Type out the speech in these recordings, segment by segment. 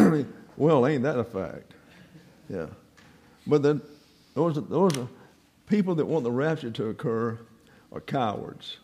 Well, ain't that a fact? Yeah. But then those are people that want the rapture to occur are cowards.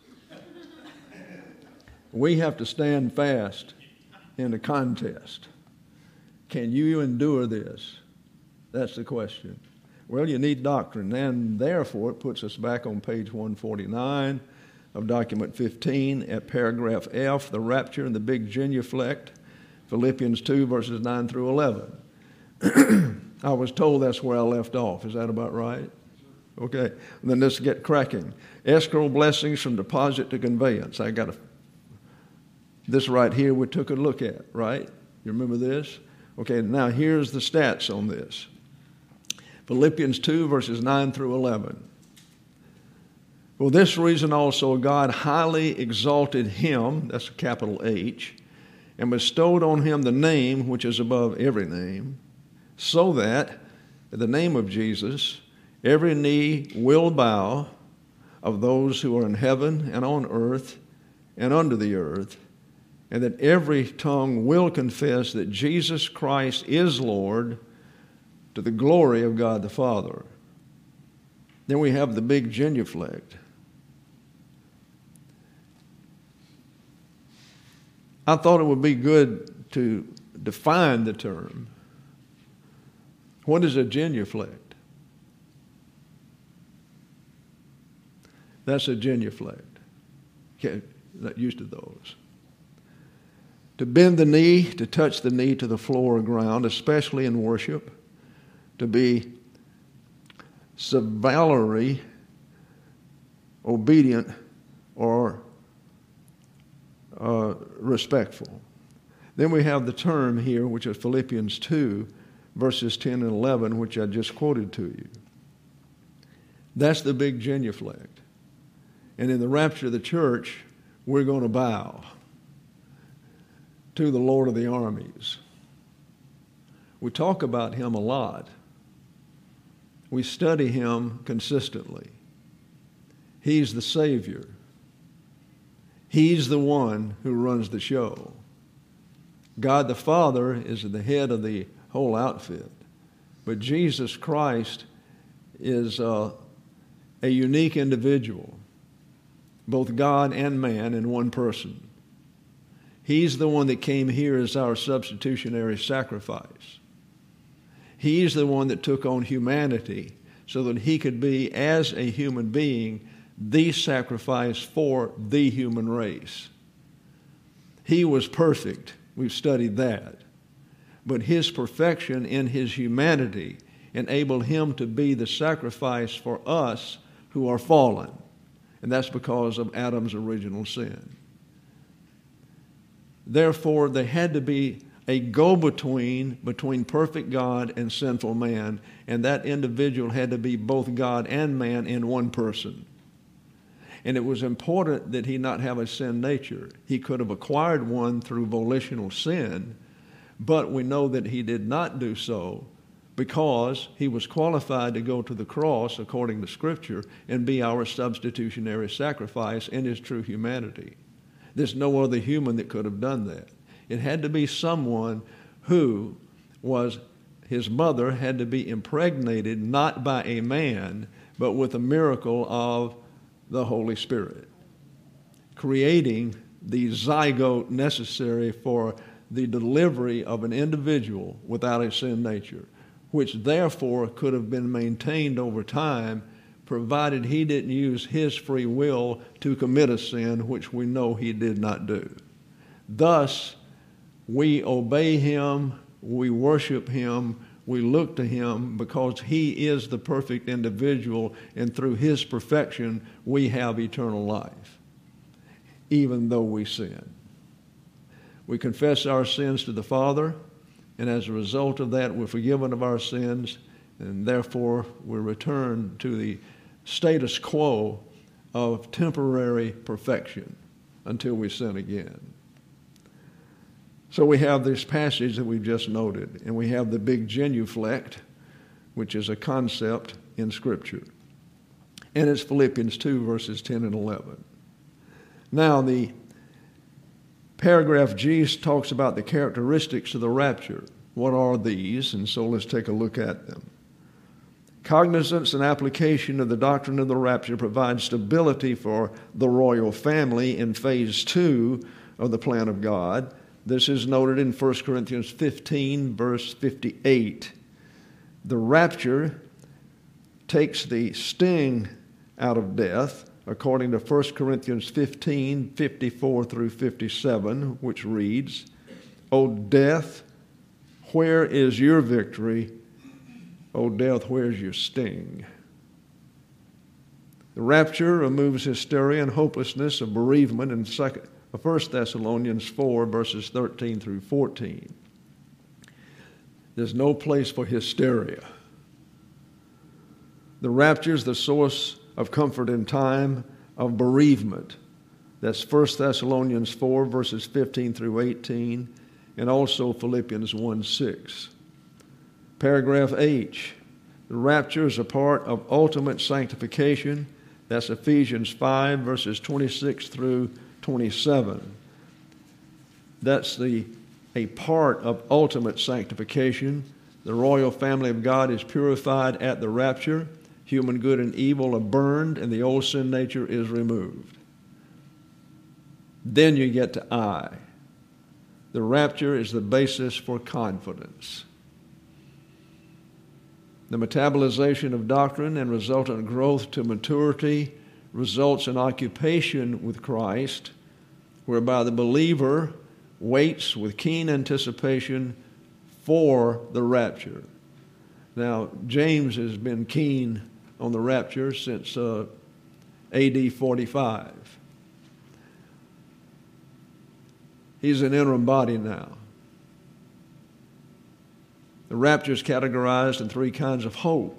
We have to stand fast in the contest. Can you endure this? That's the question. Well, you need doctrine, and therefore it puts us back on page 149 of document 15 at paragraph F, the rapture and the big genuflect, Philippians 2, verses 9 through 11. I was told that's where I left off. Is that about right? Okay. And then let's get cracking. Escrow blessings from deposit to conveyance. This right here we took a look at, right? You remember this? Okay, now here's the stats on this. Philippians 2, verses 9 through 11. For this reason also God highly exalted him, that's a capital H, and bestowed on him the name which is above every name, so that at the name of Jesus every knee will bow of those who are in heaven and on earth and under the earth, and that every tongue will confess that Jesus Christ is Lord, to the glory of God the Father. Then we have the big genuflect. I thought it would be good to define the term. What is a genuflect? That's a genuflect. Okay, not used to those. To bend the knee, to touch the knee to the floor or ground, especially in worship. To be subvalary, obedient, or respectful. Then we have the term here, which is Philippians 2, verses 10 and 11, which I just quoted to you. That's the big genuflect. And in the rapture of the church, we're going to bow to the Lord of the armies. We talk about him a lot. We study him consistently. He's the Savior. He's the one who runs the show. God the Father is the head of the whole outfit. But Jesus Christ is a unique individual, both God and man in one person. He's the one that came here as our substitutionary sacrifice. He's the one that took on humanity so that he could be, as a human being, the sacrifice for the human race. He was perfect. We've studied that. But his perfection in his humanity enabled him to be the sacrifice for us who are fallen. And that's because of Adam's original sin. Therefore, there had to be a go-between between perfect God and sinful man, and that individual had to be both God and man in one person. And it was important that he not have a sin nature. He could have acquired one through volitional sin, but we know that he did not do so because he was qualified to go to the cross according to Scripture and be our substitutionary sacrifice in his true humanity. There's no other human that could have done that. It had to be someone who was, his mother had to be impregnated not by a man, but with a miracle of the Holy Spirit, creating the zygote necessary for the delivery of an individual without a sin nature, which therefore could have been maintained over time, provided he didn't use his free will to commit a sin, which we know he did not do. Thus, we obey him, we worship him, we look to him because he is the perfect individual, and through his perfection, we have eternal life, even though we sin. We confess our sins to the Father, and as a result of that, we're forgiven of our sins, and therefore we return to the status quo of temporary perfection until we sin again. So we have this passage that we've just noted, and we have the big genuflect, which is a concept in Scripture. And it's Philippians 2, verses 10 and 11. Now, the paragraph G talks about the characteristics of the rapture. What are these? And so let's take a look at them. Cognizance and application of the doctrine of the rapture provides stability for the royal family in phase 2 of the plan of God. This is noted in 1 Corinthians 15, verse 58. The rapture takes the sting out of death, according to 1 Corinthians 15, 54 through 57, which reads, O death, where is your victory? O death, where's your sting? The rapture removes hysteria and hopelessness of bereavement in 1 Thessalonians 4, verses 13 through 14. There's no place for hysteria. The rapture is the source of comfort in time of bereavement. That's 1 Thessalonians 4, verses 15 through 18, and also Philippians 1, 6. Paragraph H, the rapture is a part of ultimate sanctification. That's Ephesians 5, verses 26 through 27. That's a part of ultimate sanctification. The royal family of God is purified at the rapture. Human good and evil are burned, and the old sin nature is removed. Then you get to I. The rapture is the basis for confidence. The metabolization of doctrine and resultant growth to maturity results in occupation with Christ, whereby the believer waits with keen anticipation for the rapture. Now, James has been keen on the rapture since AD 45. He's an interim body now. The rapture is categorized in 3 kinds of hope.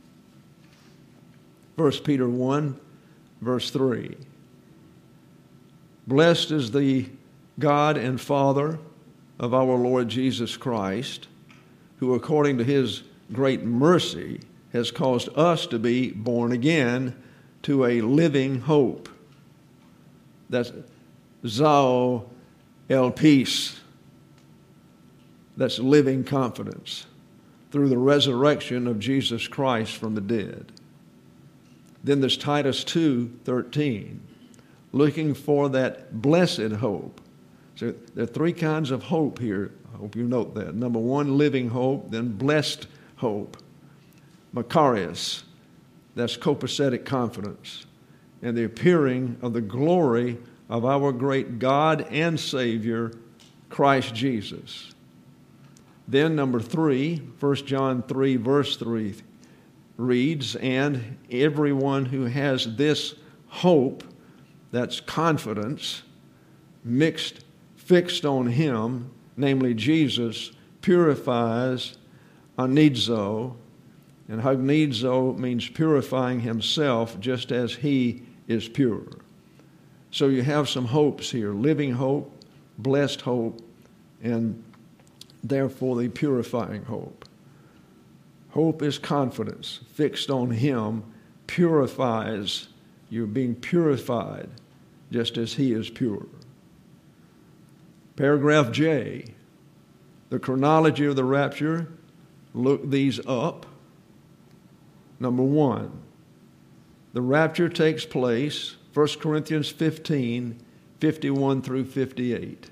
1 Peter 1, verse 3. Blessed is the God and Father of our Lord Jesus Christ, who according to his great mercy has caused us to be born again to a living hope. That's Zao El Peace. That's living confidence through the resurrection of Jesus Christ from the dead. Then there's Titus 2:13, looking for that blessed hope. So there are 3 kinds of hope here. I hope you note that. Number 1, living hope, then blessed hope. Makarios, that's copacetic confidence, and the appearing of the glory of our great God and Savior, Christ Jesus. Then number 3, 1 John 3, verse 3 reads, and everyone who has this hope, that's confidence, fixed on him, namely Jesus, purifies anidzo, and hagnidzo means purifying himself just as he is pure. So you have some hopes here, living hope, blessed hope, and therefore the purifying hope. Hope is confidence fixed on him, purifies. You're being purified just as he is pure. Paragraph J, the chronology of the rapture. Look these up. Number 1, the rapture takes place, 1 Corinthians 15, 51 through 58.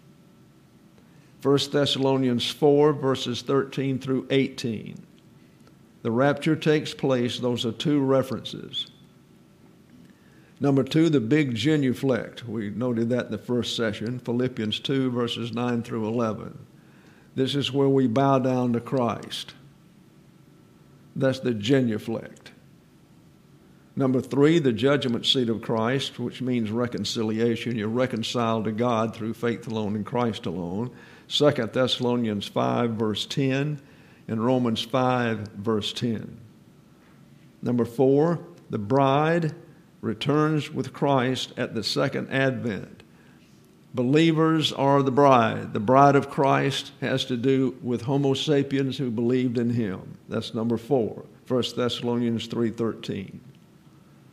1 Thessalonians 4, verses 13 through 18. The rapture takes place. Those are 2 references. Number 2, the big genuflect. We noted that in the first session, Philippians 2, verses 9 through 11. This is where we bow down to Christ. That's the genuflect. Number 3, the judgment seat of Christ, which means reconciliation. You're reconciled to God through faith alone in Christ alone. 2 Thessalonians 5, verse 10, and Romans 5, verse 10. Number 4, the bride returns with Christ at the second advent. Believers are the bride. The bride of Christ has to do with Homo sapiens who believed in him. That's number 4, 1 Thessalonians 3:13.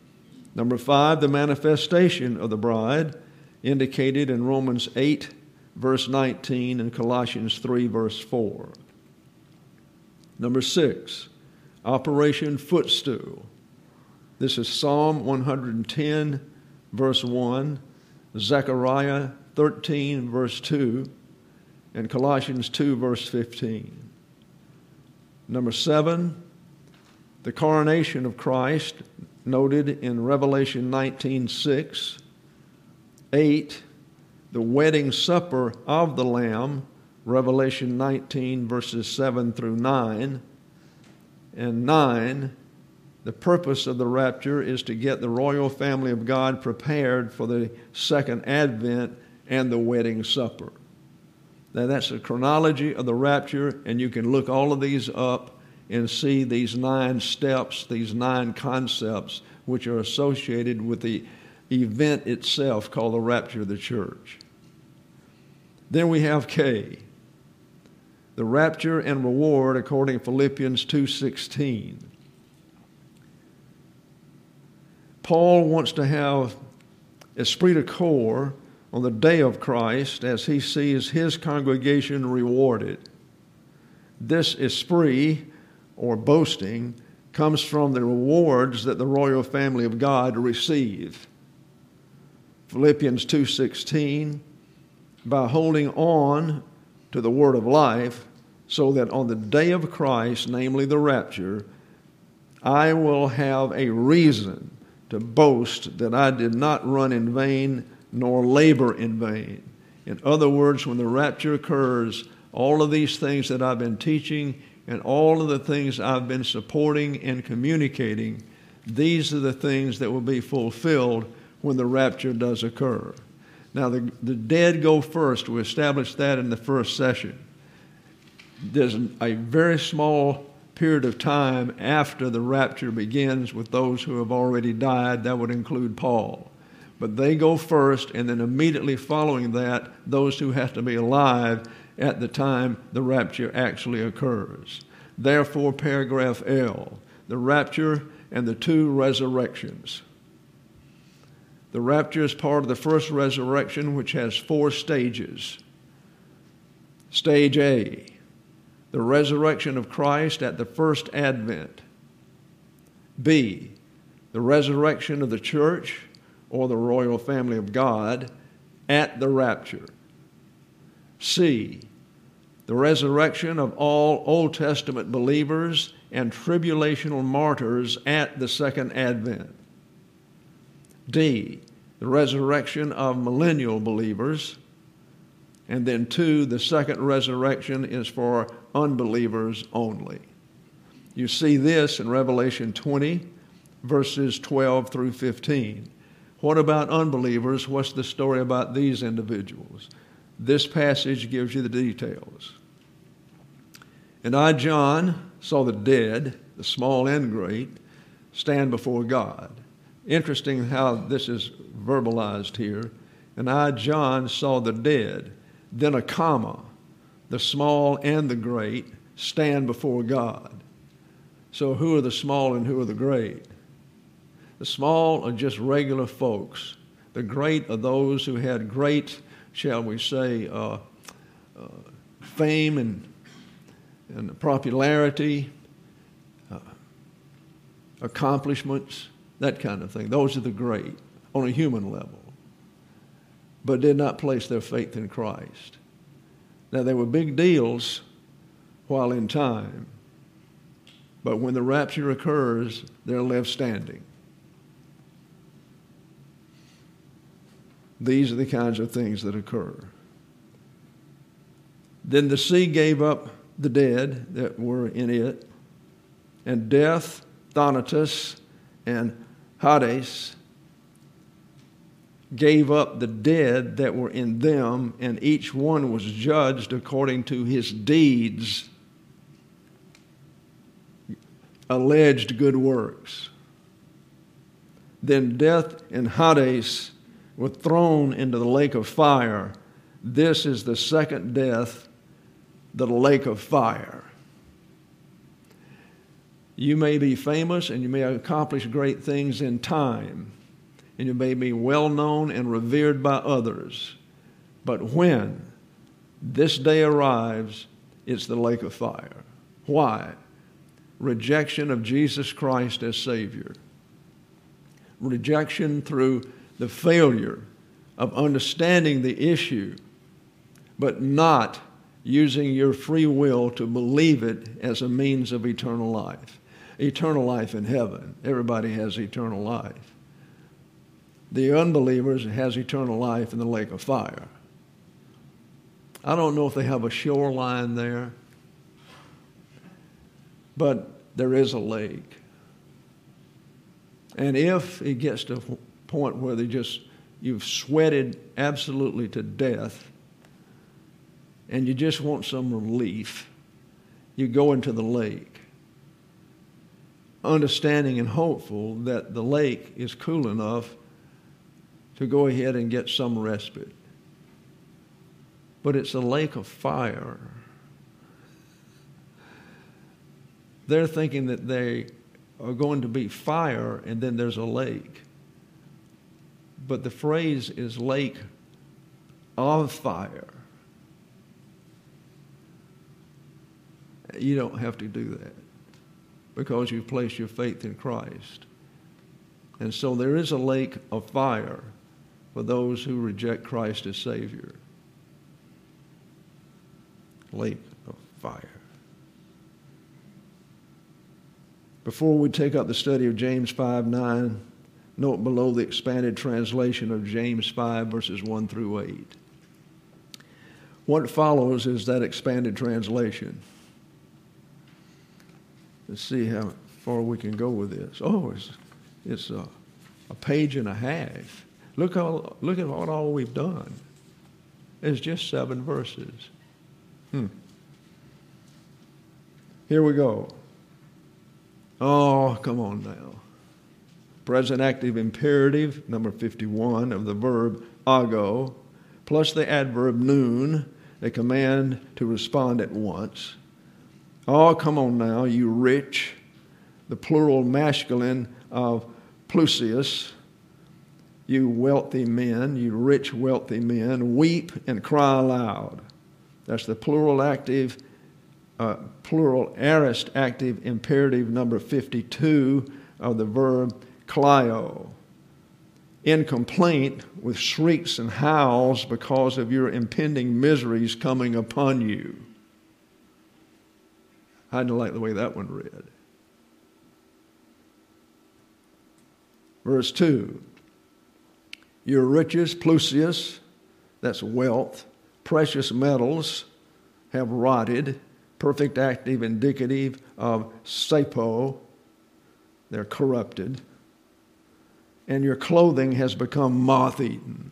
Number 5, the manifestation of the bride, indicated in Romans 8, verse 19, and Colossians 3, verse 4. Number 6, Operation Footstool. This is Psalm 110, verse 1, Zechariah 13, verse 2, and Colossians 2, verse 15. Number 7, the coronation of Christ, noted in Revelation 19:6. 8, the wedding supper of the Lamb, Revelation 19, verses 7 through 9. And 9, the purpose of the rapture is to get the royal family of God prepared for the second advent and the wedding supper. Now that's the chronology of the rapture, and you can look all of these up and see these 9 steps, these 9 concepts, which are associated with the event itself called the rapture of the church. Then we have K, the rapture and reward according to Philippians 2:16. Paul wants to have esprit de corps on the day of Christ as he sees his congregation rewarded. This esprit, or boasting, comes from the rewards that the royal family of God receive. Philippians 2:16, by holding on to the word of life, so that on the day of Christ, namely the rapture, I will have a reason to boast that I did not run in vain nor labor in vain. In other words, when the rapture occurs, all of these things that I've been teaching and all of the things I've been supporting and communicating, these are the things that will be fulfilled when the rapture does occur. Now, the dead go first. We established that in the first session. There's a very small period of time after the rapture begins with those who have already died. That would include Paul. But they go first, and then immediately following that, those who have to be alive at the time the rapture actually occurs. Therefore, paragraph L, the rapture and the 2 resurrections. The rapture is part of the first resurrection, which has 4 stages. Stage A, the resurrection of Christ at the first advent. B, the resurrection of the church, or the royal family of God, at the rapture. C, the resurrection of all Old Testament believers and tribulational martyrs at the second advent. D, the resurrection of millennial believers. And then 2, the second resurrection is for unbelievers only. You see this in Revelation 20, verses 12 through 15. What about unbelievers? What's the story about these individuals? This passage gives you the details. And I, John, saw the dead, the small and great, stand before God. Interesting how this is verbalized here. And I, John, saw the dead, then a comma, the small and the great, stand before God. So who are the small and who are the great? The small are just regular folks. The great are those who had great, shall we say, fame and popularity, accomplishments, that kind of thing. Those are the great on a human level, but did not place their faith in Christ. Now, they were big deals while in time, but when the rapture occurs, they're left standing. These are the kinds of things that occur. Then the sea gave up the dead that were in it, and death, Thanatos, and Hades gave up the dead that were in them, and each one was judged according to his deeds, alleged good works. Then death and Hades were thrown into the lake of fire. This is the second death, the lake of fire. You may be famous and you may accomplish great things in time, and you may be well known and revered by others. But when this day arrives, it's the lake of fire. Why? Rejection of Jesus Christ as Savior. Rejection through the failure of understanding the issue, but not using your free will to believe it as a means of eternal life. Eternal life in heaven. Everybody has eternal life. The unbelievers has eternal life in the lake of fire. I don't know if they have a shoreline there, but there is a lake. And if it gets to a point where you've sweated absolutely to death and you just want some relief, you go into the lake, understanding and hopeful that the lake is cool enough to go ahead and get some respite. But it's a lake of fire. They're thinking that they are going to be fire and then there's a lake. But the phrase is lake of fire. You don't have to do that because you've placed your faith in Christ. And so there is a lake of fire for those who reject Christ as Savior. Lake of fire. Before we take up the study of James 5:9, note below the expanded translation of James 5, verses 1 through 8. What follows is that expanded translation. Let's see how far we can go with this. Oh, it's a page and a half. Look at what all we've done. It's just 7 verses. Here we go. Oh, come on now. Present active imperative, number 51, of the verb ago, plus the adverb noon, a command to respond at once. Oh, come on now, you rich, the plural masculine of plusius, you wealthy men, you rich, wealthy men, weep and cry aloud. That's the plural aorist active imperative number 52 of the verb kleio. In complaint with shrieks and howls because of your impending miseries coming upon you. I didn't like the way that one read. Verse 2. Your riches, plusius, that's wealth, precious metals have rotted, perfect active indicative of sapo, they're corrupted, and your clothing has become moth-eaten.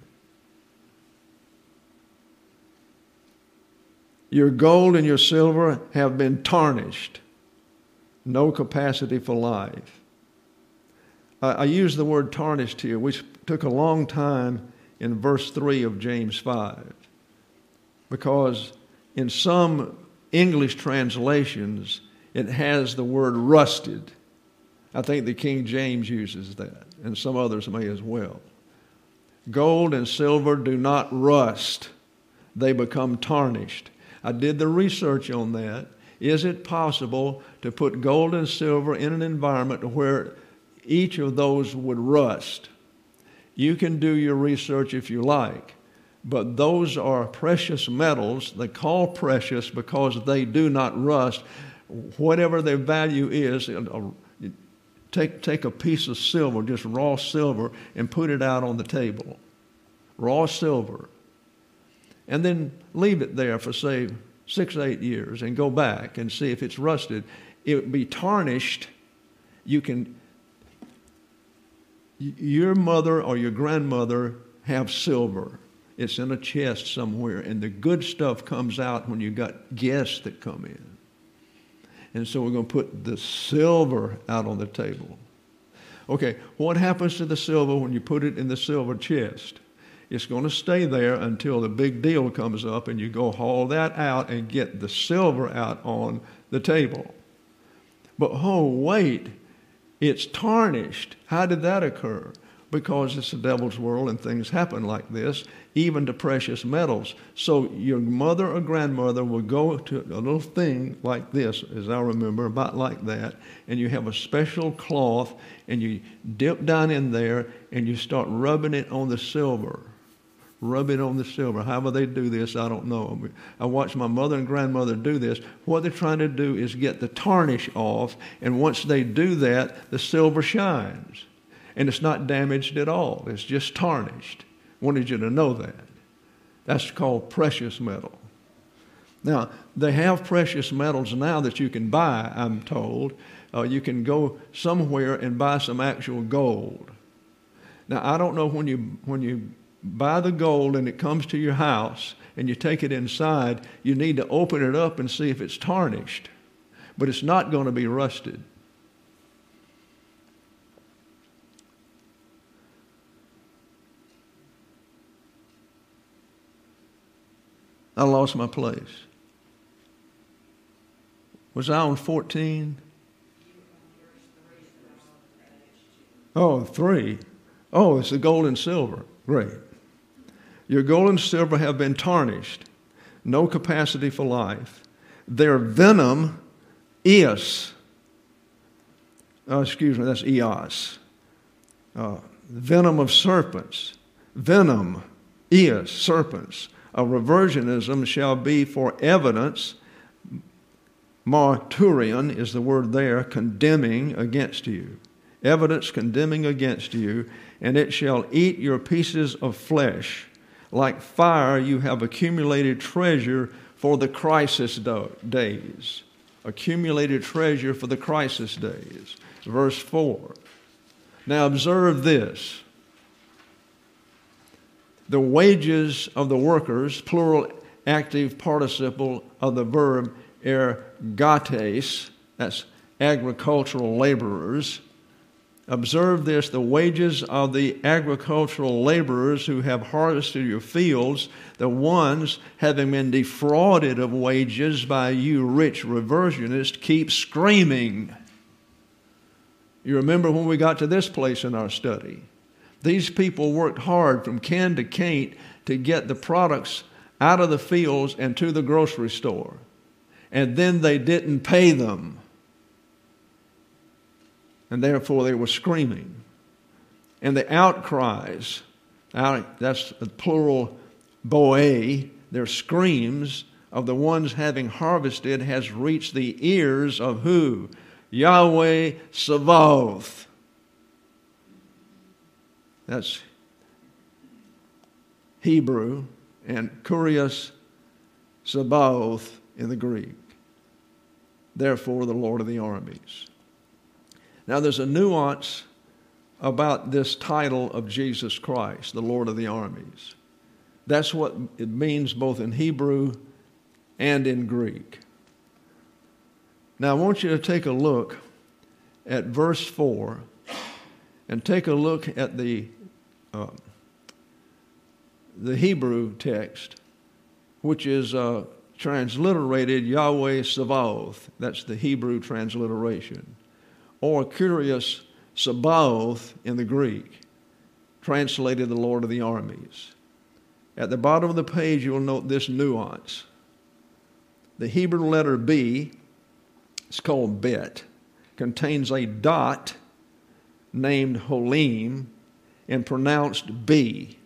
Your gold and your silver have been tarnished, no capacity for life. I use the word tarnished here, which took a long time in verse 3 of James 5, because in some English translations, it has the word rusted. I think the King James uses that, and some others may as well. Gold and silver do not rust. They become tarnished. I did the research on that. Is it possible to put gold and silver in an environment where each of those would rust? You can do your research if you like. But those are precious metals. They call precious because they do not rust. Whatever their value is, take a piece of silver, just raw silver, and put it out on the table. Raw silver. And then leave it there for, say, 6 or 8 years and go back and see if it's rusted. It would be tarnished. Your mother or your grandmother have silver. It's in a chest somewhere, and the good stuff comes out when you got guests that come in. And so we're going to put the silver out on the table. Okay, what happens to the silver when you put it in the silver chest? It's going to stay there until the big deal comes up and you go haul that out and get the silver out on the table. But oh, wait, it's tarnished. How did that occur? because it's the devil's world and things happen like this, even to precious metals. So your mother or grandmother will go to a little thing like this, as I remember, about like that, and you have a special cloth, and you dip down in there, and you start rubbing it on the silver. Rub it on the silver. However they do this, I don't know. I watched my mother and grandmother do this. What they're trying to do is get the tarnish off, and once they do that, the silver shines. And it's not damaged at all. It's just tarnished. Wanted you to know that. That's called precious metal. Now, they have precious metals now that you can buy, I'm told. You can go somewhere and buy some actual gold. Now, I don't know when you buy the gold and it comes to your house and you take it inside, you need to open it up and see if it's tarnished. But it's not going to be rusted. I lost my place. Was I on 14? Oh, 3. Oh, it's the gold and silver. Great. Your gold and silver have been tarnished. No capacity for life. Their venom is, that's eos. Venom of serpents. Venom is serpents. A reversionism shall be for evidence. Marturion is the word there, condemning against you. Evidence condemning against you, and it shall eat your pieces of flesh. Like fire, you have accumulated treasure for the crisis days. Accumulated treasure for the crisis days. Verse 4. Now observe this. The wages of the workers, plural active participle of the verb ergates, that's agricultural laborers. Observe this, the wages of the agricultural laborers who have harvested your fields, the ones having been defrauded of wages by you rich reversionists, keep screaming. You remember when we got to this place in our study. These people worked hard from can to cane to get the products out of the fields and to the grocery store. And then they didn't pay them. And therefore they were screaming. And the outcries, that's the plural boe, their screams of the ones having harvested has reached the ears of who? Yahweh Sabaoth. That's Hebrew and Kurios Sabaoth in the Greek. Therefore, the Lord of the armies. Now, there's a nuance about this title of Jesus Christ, the Lord of the armies. That's what it means both in Hebrew and in Greek. Now, I want you to take a look at verse 4 and take a look at the Hebrew text, which is transliterated Yahweh Sabaoth. That's the Hebrew transliteration. Or Kurios Sabaoth in the Greek, translated the Lord of the armies. At the bottom of the page, you'll note this nuance. The Hebrew letter B, it's called bet, contains a dot named Holim and pronounced B.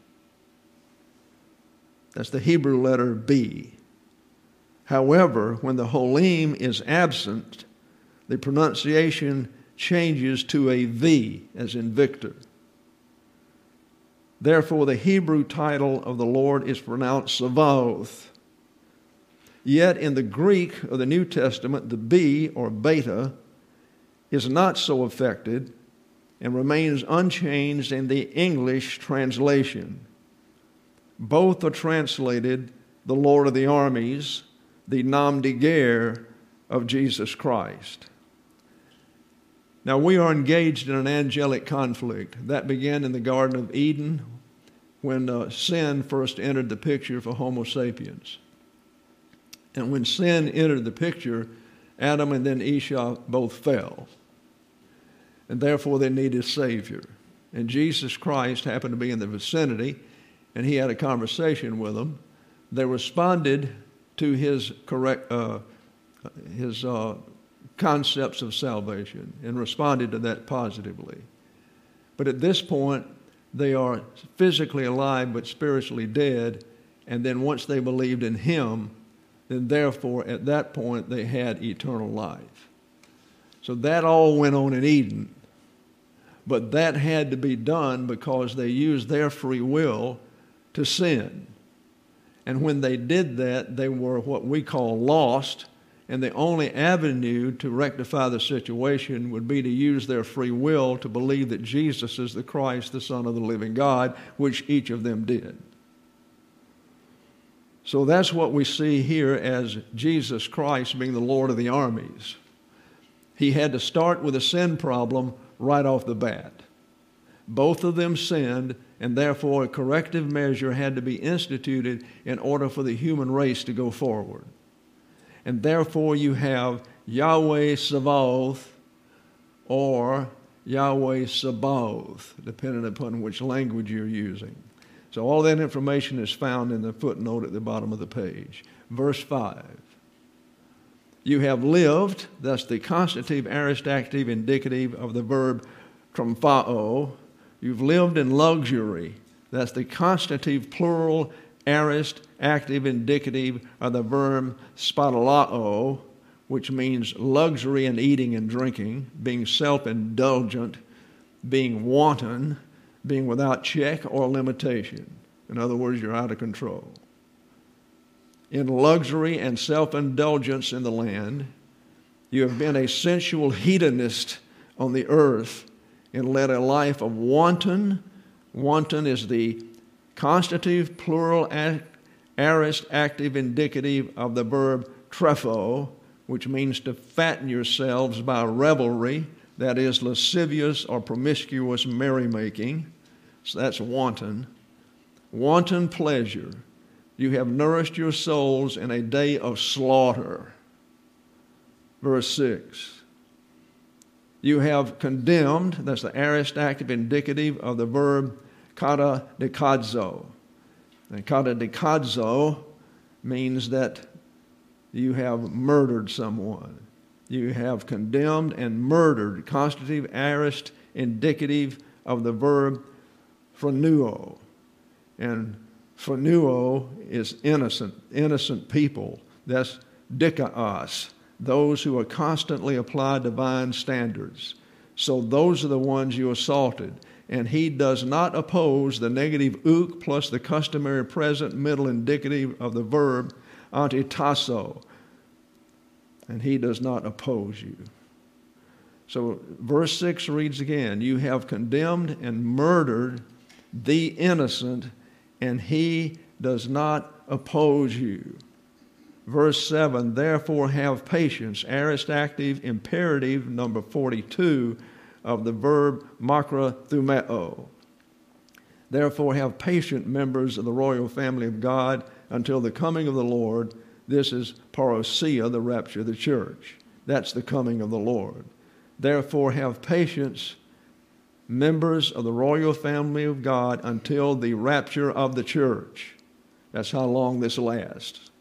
That's the Hebrew letter B. However, when the Holim is absent, the pronunciation changes to a V, as in Victor. Therefore, the Hebrew title of the Lord is pronounced Sabaoth. Yet in the Greek of the New Testament, the B, or beta, is not so affected and remains unchanged in the English translation. Both are translated the Lord of the armies, the Nam de Guerre of Jesus Christ. Now, we are engaged in an angelic conflict. That began in the Garden of Eden when sin first entered the picture for Homo sapiens. And when sin entered the picture, Adam and then Esau both fell. And therefore they needed a Savior. and Jesus Christ happened to be in the vicinity, and he had a conversation with them, they responded to his concepts of salvation and responded to that positively. But at this point, they are physically alive but spiritually dead, and then once they believed in him, then therefore at that point they had eternal life. So that all went on in Eden, but that had to be done because they used their free will to sin. And when they did that, they were what we call lost, and the only avenue to rectify the situation would be to use their free will to believe that Jesus is the Christ, the Son of the living God, which each of them did. So that's what we see here as Jesus Christ being the Lord of the armies. He had to start with a sin problem right off the bat. Both of them sinned, and therefore a corrective measure had to be instituted in order for the human race to go forward. And therefore you have Yahweh Sabaoth or Yahweh Sabaoth, depending upon which language you're using. So all that information is found in the footnote at the bottom of the page. Verse 5. You have lived, that's the constitutive, aorist, active, indicative of the verb tromphao. You've lived in luxury, that's the constitutive, plural, aorist, active, indicative of the verb spadalao, which means luxury in eating and drinking, being self-indulgent, being wanton, being without check or limitation. In other words, you're out of control. In luxury and self-indulgence in the land, you have been a sensual hedonist on the earth and led a life of wanton. Wanton is the constitutive, plural, aorist, active, indicative of the verb trepho, which means to fatten yourselves by revelry, that is lascivious or promiscuous merrymaking. So that's wanton. Wanton pleasure. You have nourished your souls in a day of slaughter. Verse 6. You have condemned, that's the aorist, active, indicative of the verb katadikadzo. And katadikadzo means that you have murdered someone. You have condemned and murdered, constitutive, aorist, indicative of the verb phronuo. And phronuo is innocent people. That's dikaos, those who are constantly apply divine standards. So those are the ones you assaulted. And he does not oppose the negative uk plus the customary present middle indicative of the verb antitasso. And he does not oppose you. So verse 6 reads again, you have condemned and murdered the innocent, and he does not oppose you. Verse 7, therefore have patience, aorist active imperative number 42 of the verb makrothumeo. Therefore have patient members of the royal family of God until the coming of the Lord. This is parousia, the rapture of the church. That's the coming of the Lord. Therefore have patience, members of the royal family of God, until the rapture of the church. That's how long this lasts.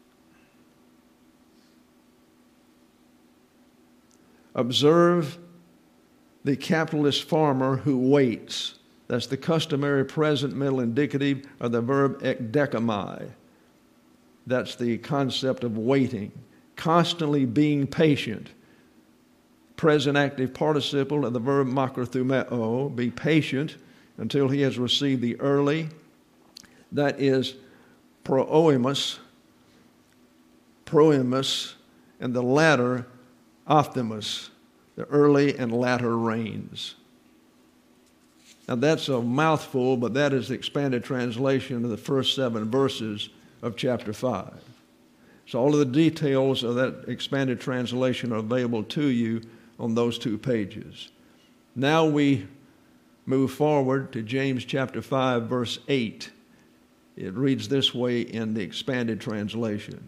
Observe the capitalist farmer who waits. That's the customary present middle indicative of the verb ekdekamai. That's the concept of waiting, constantly being patient. Present active participle of the verb makrothumeo, be patient until he has received the early, that is proimus, and the latter, optimus, the early and latter rains. Now that's a mouthful, but that is the expanded translation of the first 7 verses of chapter 5. So all of the details of that expanded translation are available to you on those 2 pages. Now we move forward to James chapter 5, verse 8. It reads this way in the expanded translation.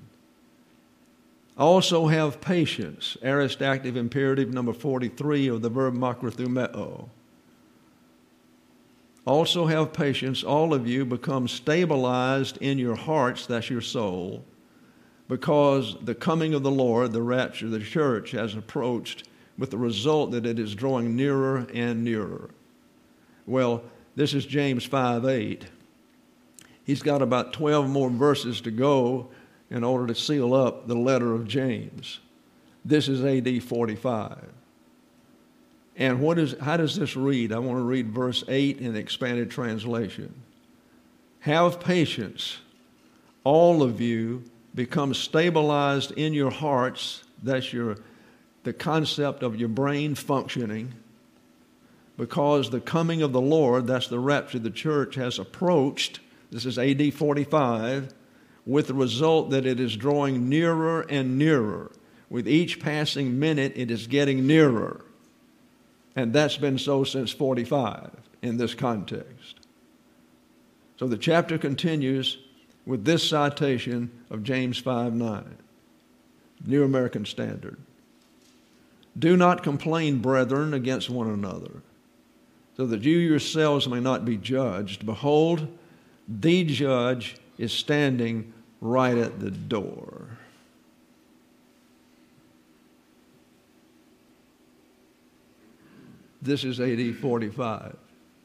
Also have patience, aorist active imperative number 43 of the verb makrothumeo. Also have patience, all of you, become stabilized in your hearts, that's your soul, because the coming of the Lord, the rapture of the church, has approached, with the result that it is drawing nearer and nearer. Well, this is James 5:8. He's got about 12 more verses to go in order to seal up the letter of James. This is AD 45. And how does this read? I want to read verse 8 in the expanded translation. Have patience, all of you, become stabilized in your hearts. That's the concept of your brain functioning. Because the coming of the Lord, that's the rapture of the church, has approached. This is AD 45, with the result that it is drawing nearer and nearer. With each passing minute, it is getting nearer. And that's been so since 45 in this context. So the chapter continues with this citation of James 5:9, New American Standard. Do not complain, brethren, against one another, so that you yourselves may not be judged. Behold, the judge is standing right at the door. This is AD 45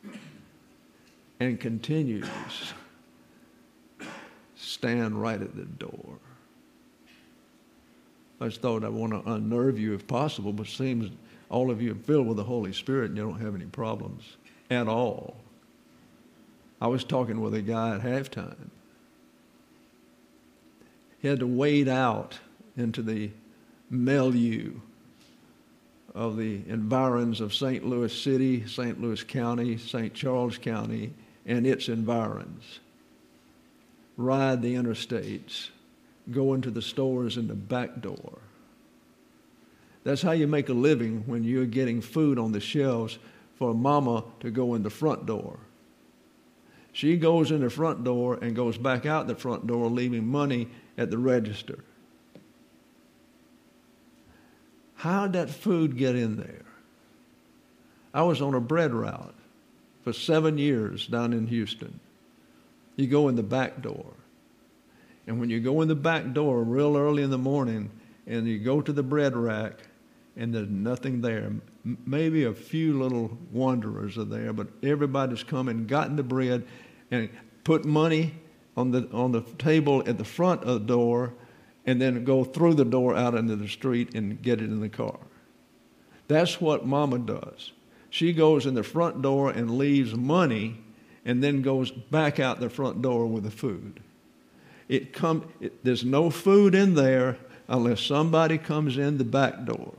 and continues. Stand right at the door. I just thought I want to unnerve you if possible, but it seems all of you are filled with the Holy Spirit and you don't have any problems at all. I was talking with a guy at halftime. He had to wade out into the milieu of the environs of St. Louis City, St. Louis County, St. Charles County, and its environs. Ride the interstates, go into the stores in the back door. That's how you make a living when you're getting food on the shelves for mama to go in the front door. She goes in the front door and goes back out the front door, leaving money at the register. How'd that food get in there? I was on a bread route for 7 years down in Houston. You go in the back door. And when you go in the back door real early in the morning and you go to the bread rack and there's nothing there, maybe a few little wanderers are there, but everybody's come and gotten the bread and put money on the table at the front of the door and then go through the door out into the street and get it in the car. That's what mama does. She goes in the front door and leaves money and then goes back out the front door with the food. There's no food in there unless somebody comes in the back door.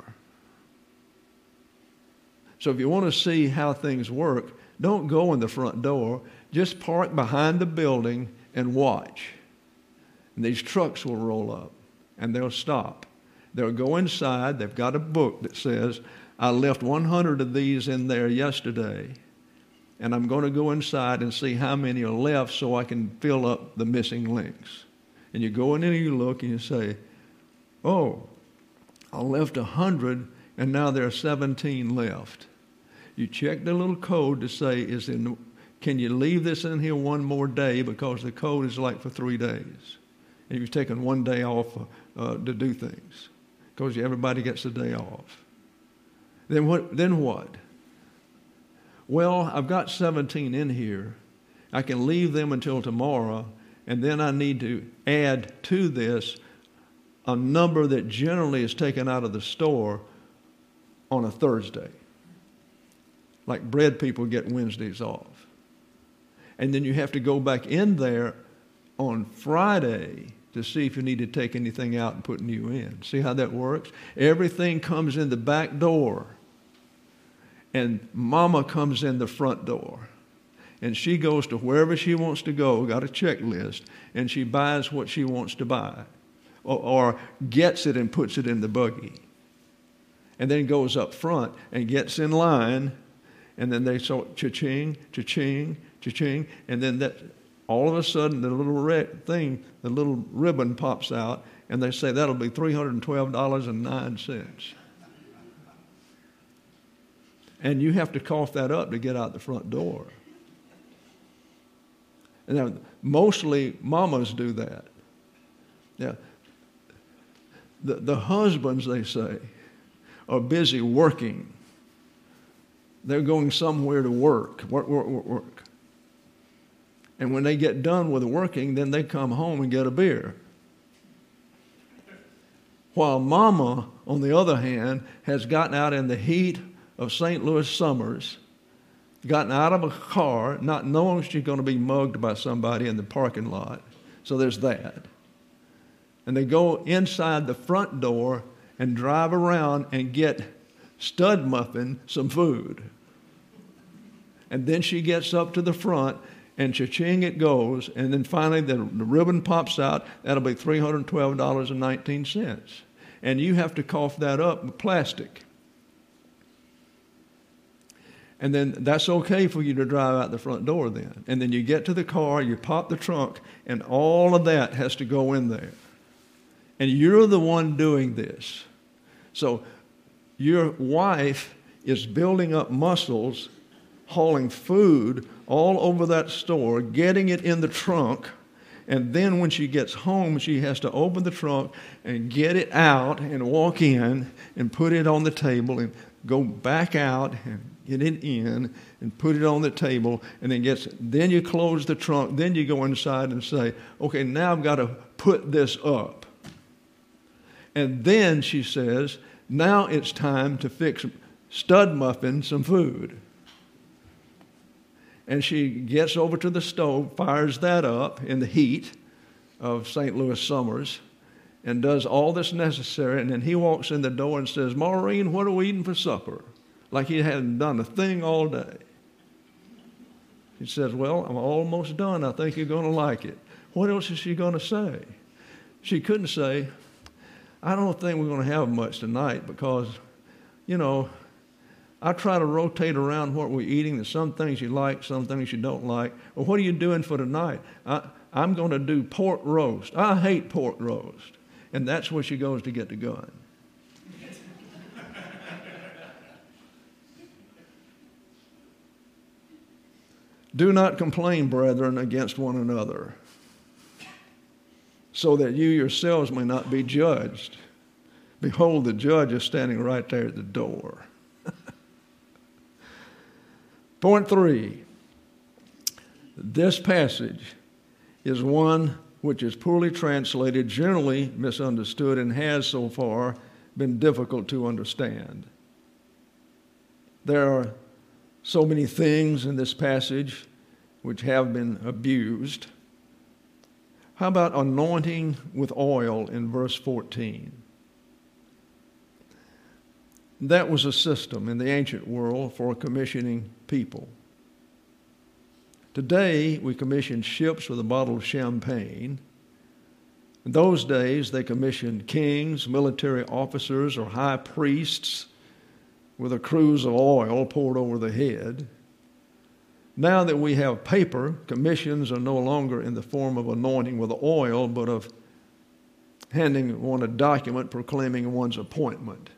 So if you want to see how things work, don't go in the front door. Just park behind the building and watch. And these trucks will roll up and they'll stop. They'll go inside. They've got a book that says, I left 100 of these in there yesterday, and I'm going to go inside and see how many are left so I can fill up the missing links. And you go in and you look and you say, oh, I left 100 and now there are 17 left. You check the little code to say, can you leave this in here one more day, because the code is like for 3 days. And you've taken 1 day off to do things because everybody gets a day off. Then what? Well, I've got 17 in here. I can leave them until tomorrow, and then I need to add to this a number that generally is taken out of the store on a Thursday. Like bread people get Wednesdays off. And then you have to go back in there on Friday to see if you need to take anything out and put new in. See how that works? Everything comes in the back door. And mama comes in the front door. And she goes to wherever she wants to go, got a checklist, and she buys what she wants to buy. Or gets it and puts it in the buggy. And then goes up front and gets in line, and then they say cha-ching, cha-ching, cha-ching, and then that all of a sudden the little red thing, the little ribbon pops out, and they say that'll be $312.09. And you have to cough that up to get out the front door. Now, mostly mamas do that. Yeah. The husbands, they say, are busy working. They're going somewhere to work. And when they get done with working, then they come home and get a beer. While mama, on the other hand, has gotten out in the heat of St. Louis summers, gotten out of a car, not knowing she's going to be mugged by somebody in the parking lot. So there's that. And they go inside the front door and drive around and get Stud Muffin some food. And then she gets up to the front and cha-ching it goes, and then finally the ribbon pops out. That'll be $312.19. And you have to cough that up with plastic. And then that's okay for you to drive out the front door then. And then you get to the car, you pop the trunk, and all of that has to go in there. And you're the one doing this. So your wife is building up muscles, hauling food all over that store, getting it in the trunk, and then when she gets home, she has to open the trunk and get it out and walk in and put it on the table and go back out and get it in and put it on the table, and then you close the trunk, then you go inside and say, okay, now I've got to put this up. And then she says, now it's time to fix Stud Muffin some food. And she gets over to the stove, fires that up in the heat of St. Louis summers, and does all that's necessary. And then he walks in the door and says, Maureen, what are we eating for supper? Like he hadn't done a thing all day. He says, well, I'm almost done. I think you're going to like it. What else is she going to say? She couldn't say, I don't think we're going to have much tonight because, I try to rotate around what we're eating. There's some things you like, some things you don't like. Well, what are you doing for tonight? I'm going to do pork roast. I hate pork roast. And that's where she goes to get the gun. Do not complain, brethren, against one another, so that you yourselves may not be judged. Behold, the judge is standing right there at the door. Point 3, this passage is one which is poorly translated, generally misunderstood, and has so far been difficult to understand. There are so many things in this passage which have been abused. How about anointing with oil in verse 14? That was a system in the ancient world for commissioning people. Today, we commission ships with a bottle of champagne. In those days, they commissioned kings, military officers, or high priests with a cruse of oil poured over the head. Now that we have paper, commissions are no longer in the form of anointing with oil, but of handing one a document proclaiming one's appointment.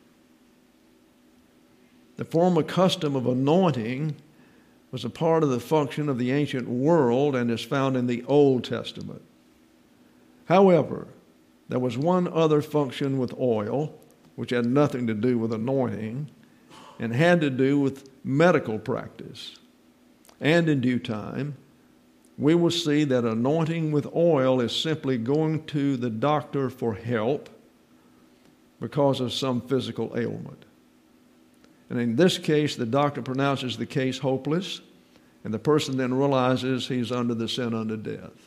The former custom of anointing was a part of the function of the ancient world and is found in the Old Testament. However, there was one other function with oil, which had nothing to do with anointing, and had to do with medical practice. And in due time, we will see that anointing with oil is simply going to the doctor for help because of some physical ailment. And in this case, the doctor pronounces the case hopeless, and the person then realizes he's under the sin unto death.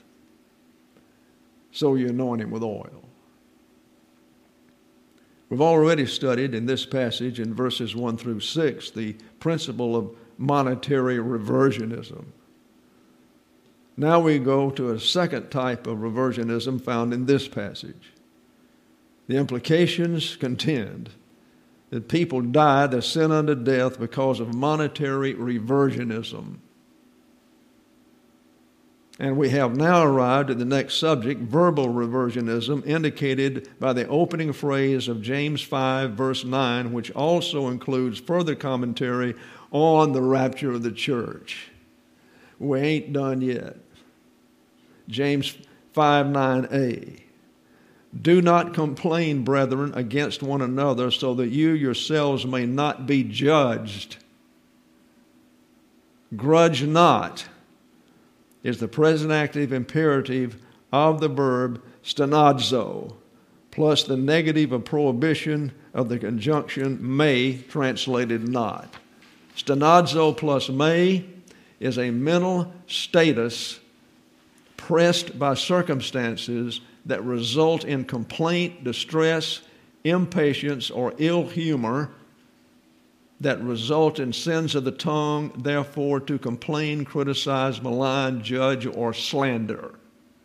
So you anoint him with oil. We've already studied in this passage in verses 1 through 6 the principle of monetary reversionism. Now we go to a second type of reversionism found in this passage. The implications contend that people die the sin unto death because of monetary reversionism. And we have now arrived at the next subject, verbal reversionism, indicated by the opening phrase of James 5, verse 9, which also includes further commentary on the rapture of the church. We ain't done yet. James 5:9a. Do not complain, brethren, against one another, so that you yourselves may not be judged. Grudge not is the present active imperative of the verb stenazo, plus the negative of prohibition of the conjunction may, translated not. Stenazo plus may is a mental status pressed by circumstances that result in complaint, distress, impatience, or ill humor that result in sins of the tongue, therefore to complain, criticize, malign, judge, or slander.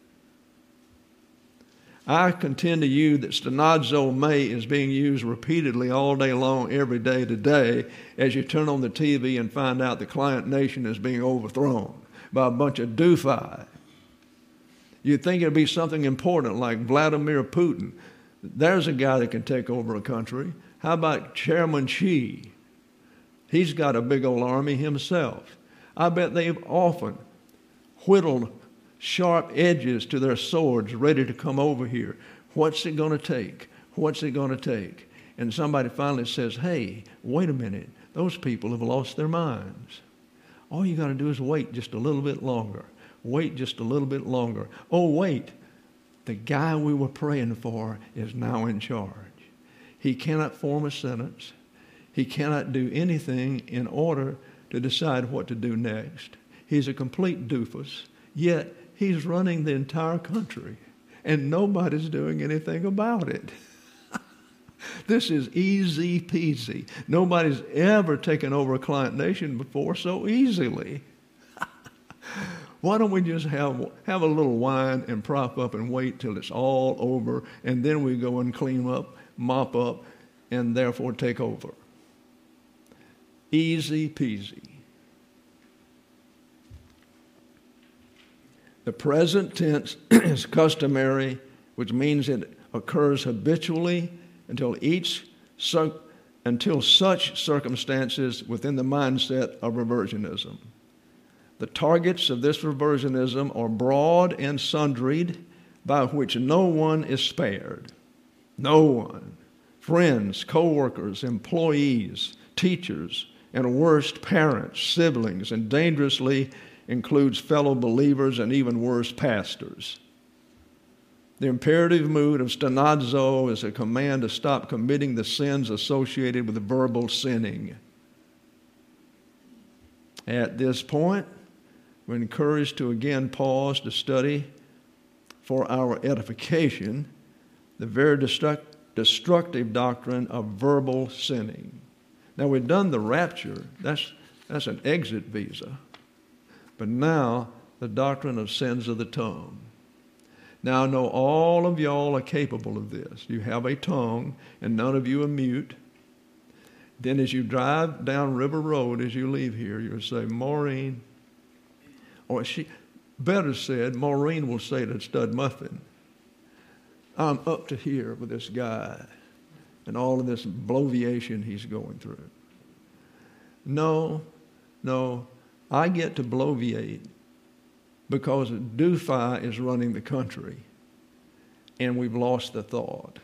I contend to you that stenazo may is being used repeatedly all day long, every day today, as you turn on the TV and find out the client nation is being overthrown by a bunch of doofi. You'd think it'd be something important like Vladimir Putin. There's a guy that can take over a country. How about Chairman Xi? He's got a big old army himself. I bet they've often whittled sharp edges to their swords ready to come over here. What's it going to take? What's it going to take? And somebody finally says, hey, wait a minute. Those people have lost their minds. All you got to do is wait just a little bit longer. Wait just a little bit longer. Oh, wait. The guy we were praying for is now in charge. He cannot form a sentence. He cannot do anything in order to decide what to do next. He's a complete doofus, yet he's running the entire country, and nobody's doing anything about it. This is easy peasy. Nobody's ever taken over a client nation before so easily. Why don't we just have a little wine and prop up and wait till it's all over, and then we go and clean up, mop up, and therefore take over? Easy peasy. The present tense is customary, which means it occurs habitually until such circumstances within the mindset of reversionism. The targets of this reversionism are broad and sundried, by which no one is spared. No one. Friends, co-workers, employees, teachers, and worst, parents, siblings, and dangerously includes fellow believers and even worse, pastors. The imperative mood of stenazo is a command to stop committing the sins associated with verbal sinning. At this point, we're encouraged to again pause to study for our edification the very destructive doctrine of verbal sinning. Now, we've done the rapture. That's an exit visa. But now, the doctrine of sins of the tongue. Now, I know all of y'all are capable of this. You have a tongue, and none of you are mute. Then as you drive down River Road, as you leave here, you'll say, Maureen, or she, better said, Maureen will say to Stud Muffin, I'm up to here with this guy and all of this bloviation he's going through. No, I get to bloviate because doofi is running the country and we've lost the thought.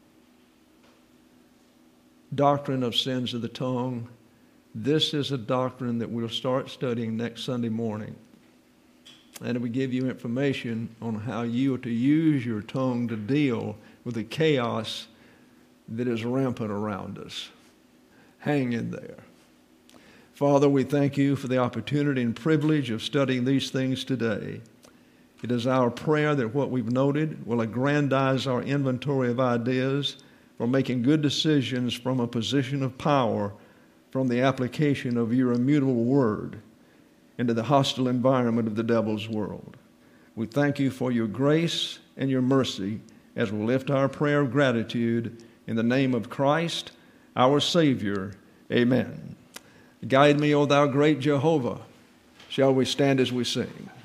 Doctrine of sins of the tongue. This is a doctrine that we'll start studying next Sunday morning. And we give you information on how you are to use your tongue to deal with the chaos that is rampant around us. Hang in there. Father, we thank you for the opportunity and privilege of studying these things today. It is our prayer that what we've noted will aggrandize our inventory of ideas for making good decisions from a position of power from the application of your immutable word into the hostile environment of the devil's world. We thank you for your grace and your mercy as we lift our prayer of gratitude in the name of Christ, our Savior. Amen. Guide me, O thou great Jehovah. Shall we stand as we sing?